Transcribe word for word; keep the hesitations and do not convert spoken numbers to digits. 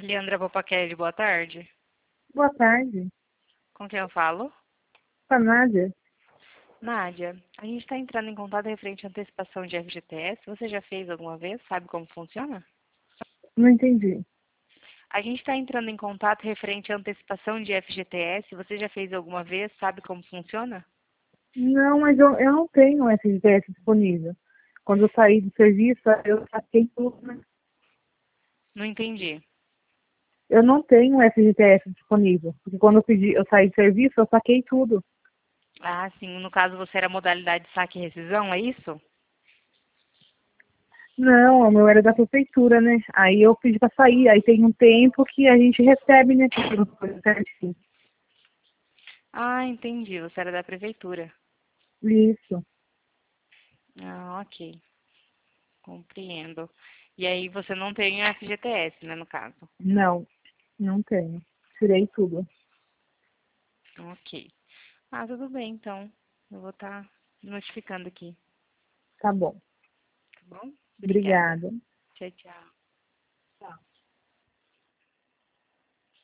Leandra Papaquelli, boa tarde. Boa tarde. Com quem eu falo? Com a Nádia. Nádia, a gente está entrando em contato referente à antecipação de F G T S. Você já fez alguma vez? Sabe como funciona? Não entendi. A gente está entrando em contato referente à antecipação de F G T S. Você já fez alguma vez? Sabe como funciona? Não, mas eu, eu não tenho F G T S disponível. Quando eu saí do serviço, eu saquei tudo, né? Não entendi. Eu não tenho F G T S disponível. Porque quando eu pedi, eu saí do serviço, eu saquei tudo. Ah, sim. No caso, você era modalidade saque e rescisão, é isso? Não, o meu era da prefeitura, né? Aí eu pedi pra sair. Aí tem um tempo que a gente recebe, né? Tudo coisa certinho. Ah, entendi. Você era da prefeitura. Isso. Ah, ok. Compreendo. E aí você não tem F G T S, né, no caso? Não, não tenho. Tirei tudo. Ok. Ah, tudo bem, então. Eu vou estar notificando aqui, Tá bom. tá bom? Obrigada. Obrigada. Tchau, tchau. Tá.